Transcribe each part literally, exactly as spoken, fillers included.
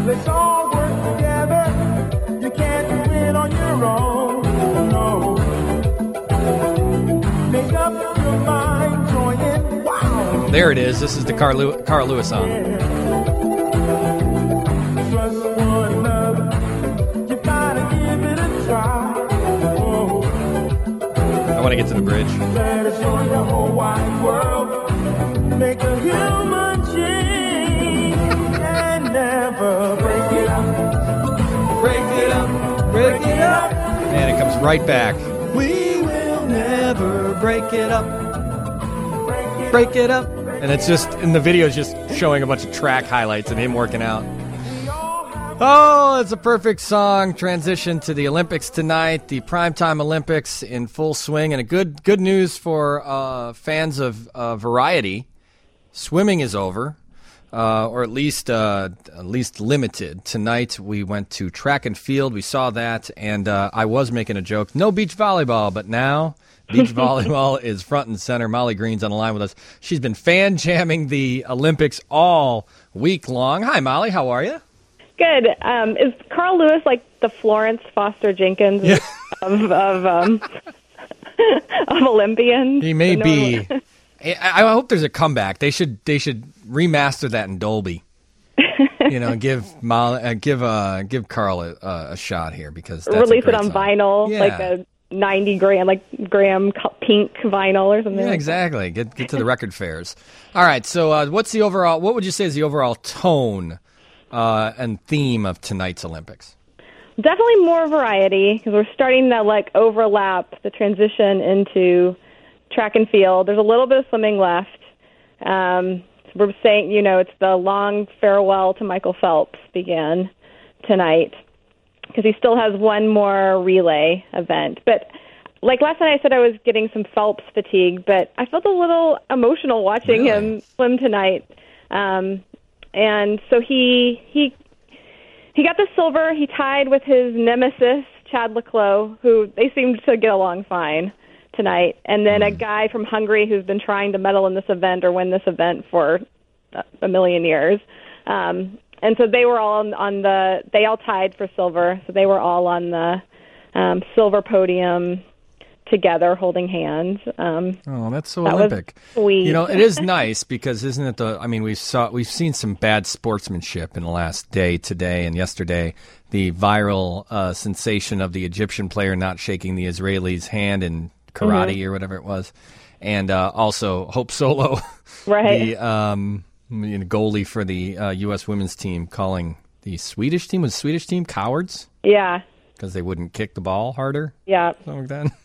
Let's all work together. You can't do it on your own. No. Make up your mind, join in. Wow. There it is. This is the Carl, Lew- Carl Lewis song. Trust one another. You gotta give it a try. Oh. I want to get to the bridge. Let us show the whole wide world. Make a human change and never break it up. Break it up. Break it up. And it comes right back. We will never break it up. Break it up. And it's just, in the video, it's just showing a bunch of track highlights of him working out. Oh, it's a perfect song. Transition to the Olympics tonight, the primetime Olympics in full swing, and a good good news for uh, fans of uh, variety. Swimming is over, uh, or at least uh, at least limited. Tonight we went to track and field. We saw that, and uh, I was making a joke. No beach volleyball, but now beach volleyball is front and center. Molly Green's on the line with us. She's been fan jamming the Olympics all week long. Hi, Molly. How are you? Good. Um, is Carl Lewis like the Florence Foster Jenkins Yeah. of of, um, of Olympians? He may The be. normal- I, I hope there's a comeback. They should they should remaster that in Dolby. You know, give Molly, uh, give uh, give Carl a, a shot here because that's a Release it great on song. vinyl, Yeah. like a ninety gram, like gram co- pink vinyl or something. Yeah, like exactly. Get get to the record fairs. All right. So, uh, what's the overall? What would you say is the overall tone uh, and theme of tonight's Olympics? that. Definitely more variety because we're starting to like overlap the transition into track and field. There's a little bit of swimming left. Um, we're saying, you know, it's the long farewell to Michael Phelps began tonight because he still has one more relay event. But like last night I said I was getting some Phelps fatigue, but I felt a little emotional watching Really? him swim tonight. Um, and so he he he got the silver. He tied with his nemesis, Chad Leclos, who they seemed to get along fine tonight. And then a guy from Hungary who's been trying to medal in this event or win this event for a million years. Um, and so they were all on, on the, they all tied for silver. So they were all on the um, silver podium together holding hands. Um, Oh, that's so That was Olympic. sweet. You know, it is nice because isn't it the? I mean, we've saw we've seen some bad sportsmanship in the last day, today, and yesterday. The viral uh, sensation of the Egyptian player not shaking the Israeli's hand in karate or whatever it was, and uh, also Hope Solo, Right. the um, you know, goalie for the uh, U S women's team, calling the Swedish team was the Swedish team cowards yeah. because they wouldn't kick the ball harder, Yeah. something like that.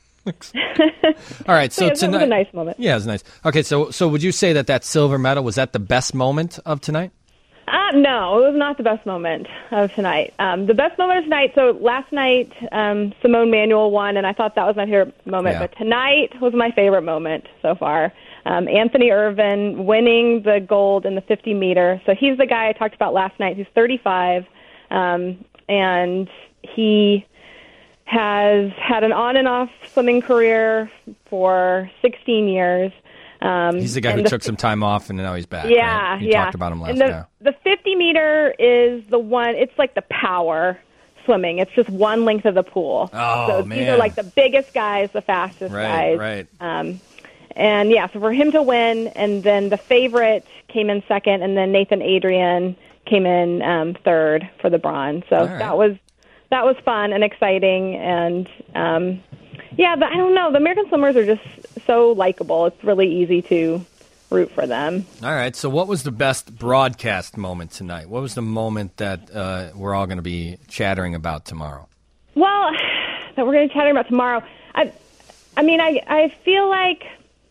All right, so Yeah, that was tonight a nice moment. Yeah, it was nice. Okay, so so would you say that that silver medal was that the best moment of tonight? Uh, no, it was not the best moment of tonight. Um, the best moment of tonight, so last night um, Simone Manuel won, and I thought that was my favorite moment. Yeah. But tonight was my favorite moment so far. Um, Anthony Irvin winning the gold in the fifty meter. So he's the guy I talked about last night. He's thirty-five, um, and he has had an on and off swimming career for sixteen years. Um, He's the guy and who the took some time off and now he's back. Yeah, right? You yeah. talked about him last and the, time. the fifty meter is the one, it's like the power swimming. It's just one length of the pool. Oh, so man. these are like the biggest guys, the fastest Right, guys. right. Um, and yeah, so for him to win, and then the favorite came in second, and then Nathan Adrian came in um, third for the bronze. So All right. that was that was fun and exciting, and um, yeah, but I don't know. The American swimmers are just so likable. It's really easy to root for them. All right, so what was the best broadcast moment tonight? What was the moment that uh, we're all going to be chattering about tomorrow? Well, that we're going to chat about tomorrow. I, I mean, I, I feel like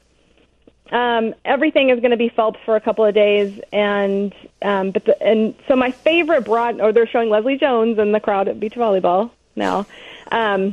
um, everything is going to be Phelps for a couple of days, and um, but the, and so my favorite broad, or they're showing Leslie Jones in the crowd at beach volleyball now. Um,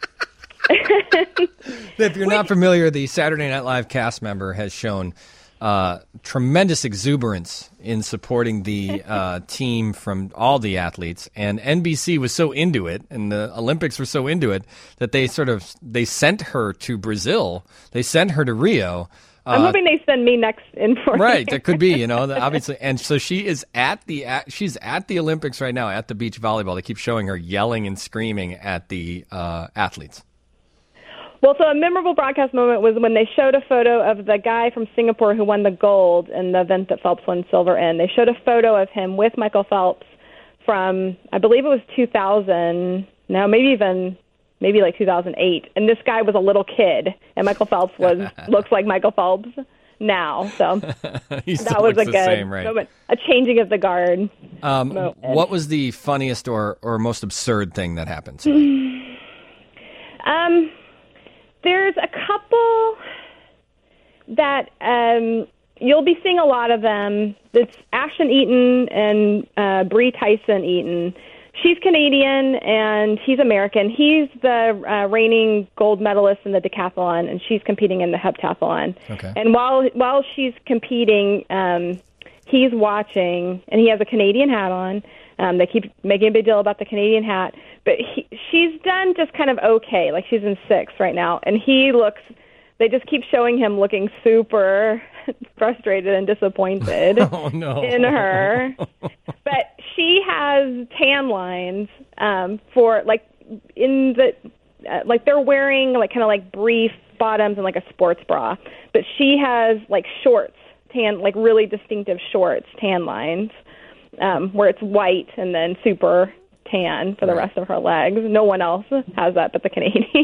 If you're not familiar, the Saturday Night Live cast member has shown uh, tremendous exuberance in supporting the uh, team from all the athletes, and N B C was so into it, and the Olympics were so into it that they sort of they sent her to Brazil, they sent her to Rio I'm Uh, hoping they send me next in for Right, you. that could be, you know, the- obviously. And so she is at the at, she's at the Olympics right now at the beach volleyball. They keep showing her yelling and screaming at the uh, athletes. Well, so a memorable broadcast moment was when they showed a photo of the guy from Singapore who won the gold in the event that Phelps won silver in. They showed a photo of him with Michael Phelps from, I believe it was two thousand, no, maybe even, maybe like two thousand eight. And this guy was a little kid, and Michael Phelps was looks like Michael Phelps now. So He still that was looks a the good same, right? moment, a changing of the guard. Um, moment. what was the funniest or, or most absurd thing that happened? Um, there's a couple that um, you'll be seeing a lot of them. It's Ashton Eaton and uh, Bree Tyson Eaton. She's Canadian and he's American. He's the uh, reigning gold medalist in the decathlon, and she's competing in the heptathlon. Okay. And while while she's competing, um, he's watching, and he has a Canadian hat on. Um, they keep making a big deal about the Canadian hat, but he, she's done just kind of okay. Like, she's in sixth right now, and he looks. They just keep showing him looking super frustrated and disappointed Oh, no. in her. But she has tan lines um, for, like, in the, uh, like, they're wearing, like, kind of like brief bottoms and, like, a sports bra. But she has, like, shorts, tan, like, really distinctive shorts, tan lines, um, where it's white and then super tan for the Right. rest of her legs. No one else has that but the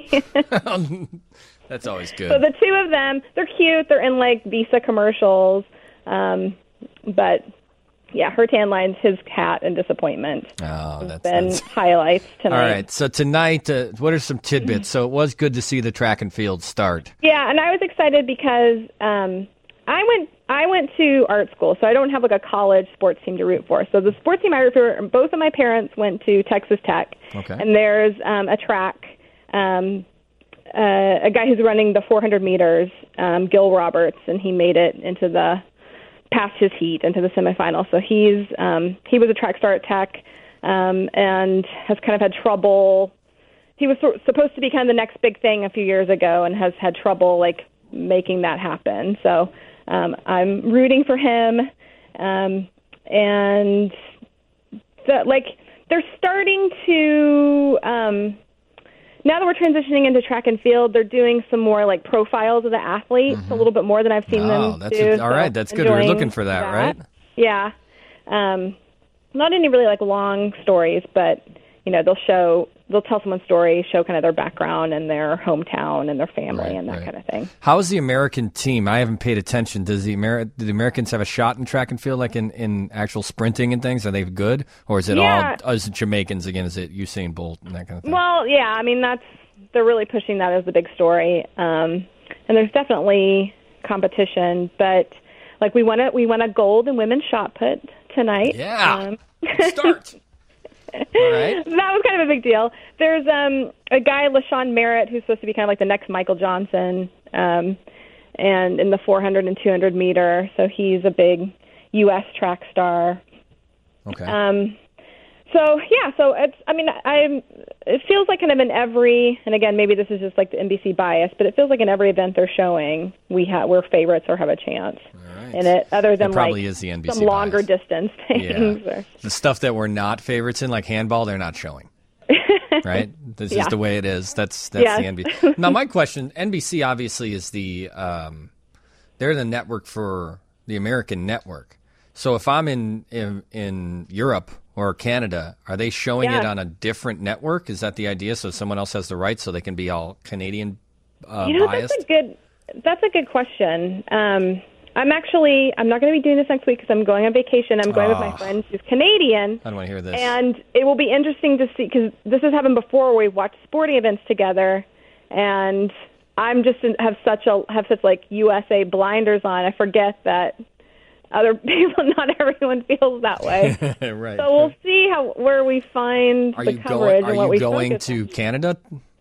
Canadian. That's always good. So the two of them, they're cute. They're in, like, Visa commercials. Um, but, yeah, her tan lines, his hat, and disappointment oh, have that's, been that's highlights tonight. all right. So tonight, uh, what are some tidbits? So it was good to see the track and field start. Yeah, and I was excited because um, I went I went to art school, so I don't have, like, a college sports team to root for. So the sports team I root for, both of my parents went to Texas Tech. Okay. And there's um, a track, um, uh, a guy who's running the four hundred meters, um, Gil Roberts, and he made it into the, past his heat, into the semifinals. So he's, um, he was a track star at Tech um, and has kind of had trouble. He was sort- supposed to be kind of the next big thing a few years ago and has had trouble, like, making that happen. So um, I'm rooting for him. Um, and, the, like, they're starting to... Um, now that we're transitioning into track and field, they're doing some more, like, profiles of the athletes, a little bit more than I've seen Oh, them that's do. a- all right, that's good. We were enjoying looking for that, right? Yeah. Um, not any really, like, long stories, but, you know, they'll show, they'll tell someone's story, show kind of their background and their hometown and their family Right, and that right. kind of thing. How is the American team? I haven't paid attention. Does the Ameri- do the Americans have a shot in track and field, like in, in actual sprinting and things? Are they good, or is it Yeah. all? Is it Jamaicans again? Is it Usain Bolt and that kind of thing? Well, yeah, I mean, that's, they're really pushing that as the big story. Um, and there's definitely competition, but, like, we won a, we won a gold in women's shot put tonight. yeah. Um, Start. All right. that was kind of a big deal. There's um, a guy, LaShawn Merritt, who's supposed to be kind of like the next Michael Johnson, um, and in the four hundred and two hundred meter. So he's a big U S track star. Okay. Um, so yeah, so it's. I mean, I it feels like kind of in every, and again, maybe this is just like the N B C bias, but it feels like in every event they're showing, we have we're favorites or have a chance All right. in it. Other than It probably like is the N B C some longer bias. distance things. Yeah. Or, The stuff that we're not favorites in, like handball, they're not showing. Right? This Yeah. is the way it is. That's that's Yes. the N B C. Now, my question: N B C obviously is the um, they're the network for the American network. So if I'm in in, in Europe or Canada, are they showing Yeah. it on a different network? Is that the idea? So someone else has the rights, so they can be all Canadian uh, you know, biased. that's a good. That's a good question. Um, I'm actually I'm not going to be doing this next week because I'm going on vacation. I'm going with Oh. my friend who's Canadian. I don't want to hear this. And it will be interesting to see, because this has happened before where we've watched sporting events together, and I'm just in, have such a have such like U S A blinders on. I forget that other people, not everyone feels that way. right. So we'll see how where we find Are the you coverage going? Are and what you we going focus to on. Canada?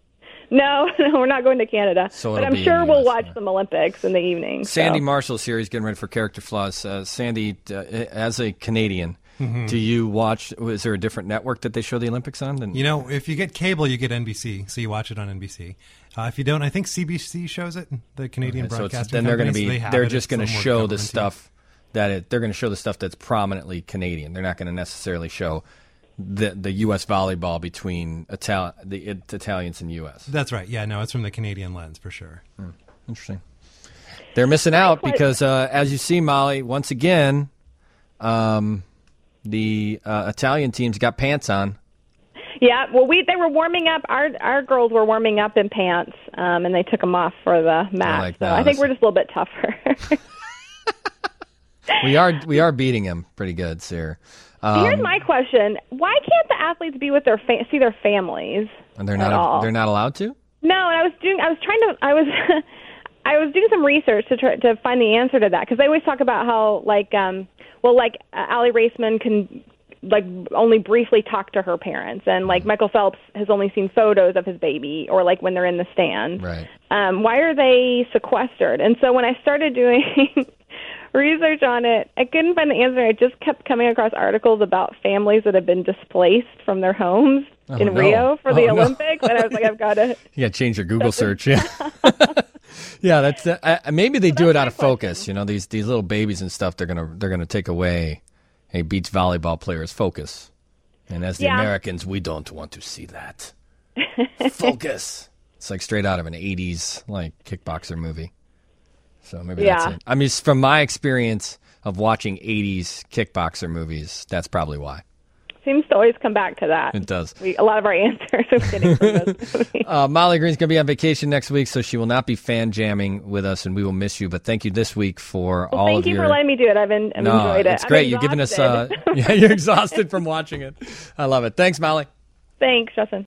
No, no, we're not going to Canada. So but it'll I'm be in sure the we'll U S, watch yeah. some Olympics in the evening. Sandy so. Marshall's here. He's getting ready for Character Flaws. Uh, Sandy, uh, as a Canadian, Do you watch? Is there a different network that they show the Olympics on? Than, You know, if you get cable, you get N B C, so you watch it on N B C. Uh, if you don't, I think C B C shows it, the Canadian Okay, so it's- Broadcasting then they're going to Company, be so they have they're it. just It's going to a little more show the government-y. stuff that it, they're going to show the stuff that's prominently Canadian. They're not going to necessarily show the the U S volleyball between Ital- the it, Italians and U S. That's right. Yeah, no, it's from the Canadian lens for sure. Interesting. They're missing out because, uh, as you see, Molly, once again, um, the uh, Italian teams got pants on. Yeah, well, we they were warming up. Our our girls were warming up in pants, um, and they took them off for the match. like so that. I think we're just a little bit tougher. We are we are beating them pretty good, Sarah. Um, Here's my question: why can't the athletes be with their fa- see their families? and they're at not all? they're not allowed to. No, and I was doing. I was trying to. I was. I was doing some research to try to find the answer to that because they always talk about how like um well like uh, Allie Raceman can like only briefly talk to her parents and like Michael Phelps has only seen photos of his baby or like when they're in the stands. Right. Um, why are they sequestered? And so when I started doing research on it, I couldn't find the answer. I just kept coming across articles about families that have been displaced from their homes Oh, in no. Rio for the Oh, no. Olympics, and I was like, I've got to. You got to change your Google search. Yeah. Yeah, that's uh, uh, maybe they do it out of focus. You know, these these little babies and stuff. They're gonna they're gonna take away a beach volleyball player's focus. And as the Yeah. Americans, we don't want to see that focus. It's like straight out of an eighties like kickboxer movie. So maybe that's Yeah. it. I mean, from my experience of watching eighties kickboxer movies, that's probably why. Seems to always come back to that. It does. We, a lot of our answers are getting from those movies. Uh, Molly Green's going to be on vacation next week, so she will not be fan jamming with us, and we will miss you. But thank you this week for Well, all thank of you your. for letting me do it. I've, been, I've no, enjoyed it. it's I'm great. You're giving us. Uh, exhausted. yeah, you're exhausted from watching it. I love it. Thanks, Molly. Thanks, Justin.